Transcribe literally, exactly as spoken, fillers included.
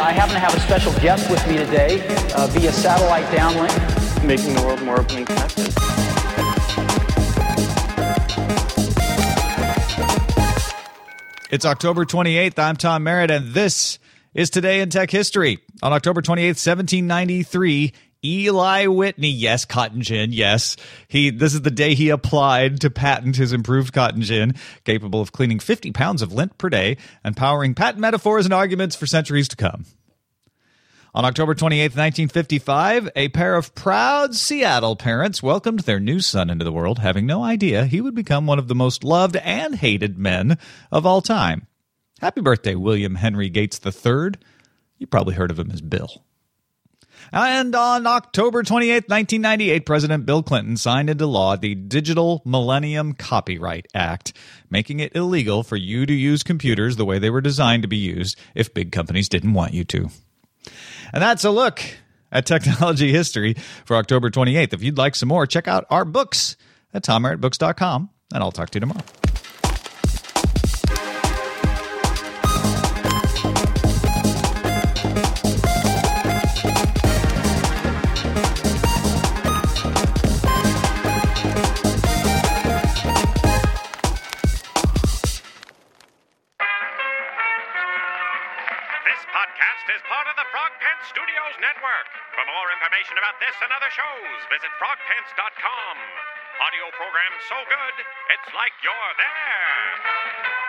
I happen to have a special guest with me today uh, via satellite downlink. Making the world more open and connected. It's October twenty-eighth. I'm Tom Merritt, and this is Today in Tech History. On October twenty-eighth, seventeen ninety-three, Eli Whitney, yes, cotton gin, yes. He. This is the day he applied to patent his improved cotton gin, capable of cleaning fifty pounds of lint per day and powering patent metaphors and arguments for centuries to come. On October twenty-eighth, nineteen fifty-five, a pair of proud Seattle parents welcomed their new son into the world, having no idea he would become one of the most loved and hated men of all time. Happy birthday, William Henry Gates the third. You probably heard of him as Bill. And on October twenty-eighth, nineteen ninety-eight, President Bill Clinton signed into law the Digital Millennium Copyright Act, making it illegal for you to use computers the way they were designed to be used if big companies didn't want you to. And that's a look at technology history for October twenty-eighth. If you'd like some more, check out our books at tom merritt books dot com, and I'll talk to you tomorrow. Is part of the Frog Pants Studios Network. For more information about this and other shows, visit frog pants dot com. Audio program so good, it's like you're there.